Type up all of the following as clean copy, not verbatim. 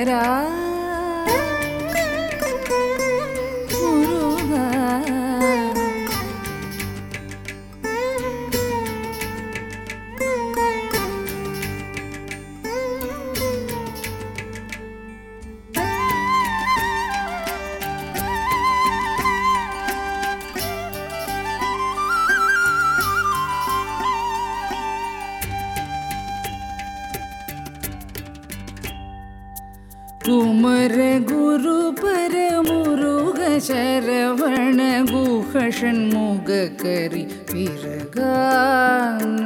குமரா முருகா குமர குரு பரமுருக சரவண குஹ ஷண்முக கரி பிரகான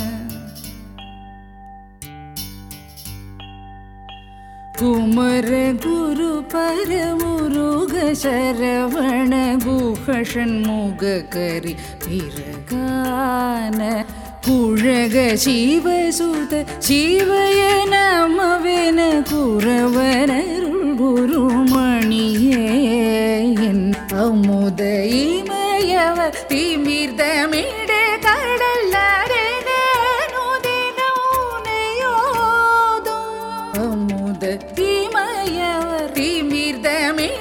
குமர குரு பரமுருக சரவண குஹ ஷண்முக கரி பிரகான குழக சிவசுத சிவய நமவென குரவனருள் குருமணியே என் அமுத இமயவர் திமிர்தமிட கடல்லாரேனோதினோனையோதும் அமுத இமயவர் திமிர்தமிட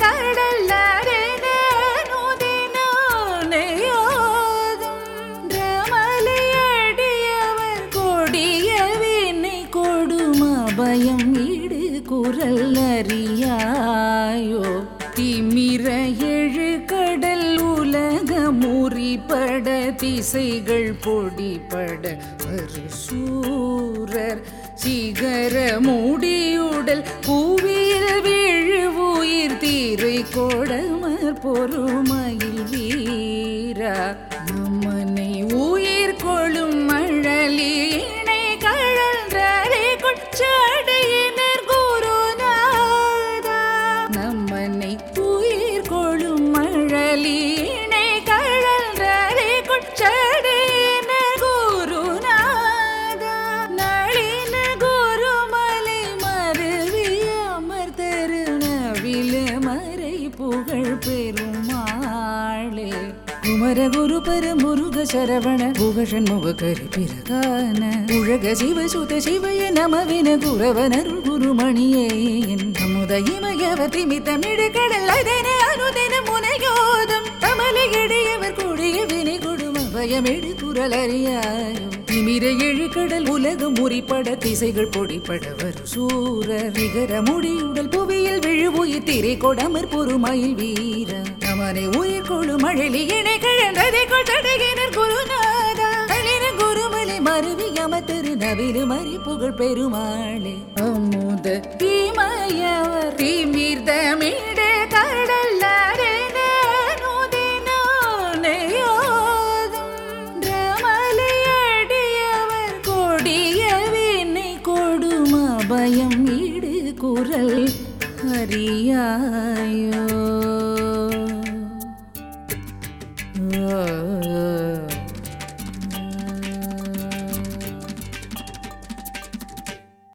பயம் ஈடு குரல் அறியாயோ திமிர எழு கடல் உலக முறிபட திசைகள் பொடிபட ஒரு சூரர் சிகர முடியுடல் புவியில் விழு உயிர் தீரை கொடமர் பொறுமையில் வீரா நம்மனை உயிர் கொள்ளும் மழலி சடையினர் குருநாதா நம்மனை உயிர் கொள்ளும் மழலினை கழன்றே குச்சடையினர் குருநாதா நளின குருமலை மருவி அமர்தரு நவில மறை புகழ் பெருமாளே குமர குரு பரமுருக சரவண குஹ ஷண்முக கரி பிரகான உலக சிவசுத சிவய நமவென குரவனருள் குருமணியே என் அமுத இமயவர் திமிர்தமிட கடல்லாரேன அனுதின முனையோதும் கமலை இடையவர் கூடிய வினை கொடும பயமெடு குரல் அறியாயோ திமிர எழு கடல் உலகம் முறிப்பட திசைகள் பொடிப்பட வரு சூரர் நிகர முடியுடல் புவியில் விழு உயிர் திரை கொடமர் பொறுமையில் வீர நமனை உயிர் கொழு மழலி இணை கழன்றதை கொள்தடையினர் குருநாதா அழின குருமலை மருவி அமர்தரு நவிலு மறி புகழ் பெருமாளே அமுத இமயவர் திமிர்தமிட கடல்லாரேனோதினோனையோதும் ரமலையடியவர் கொடிய வினை கொடும பயம் ஈடு குரல் அறியாயோ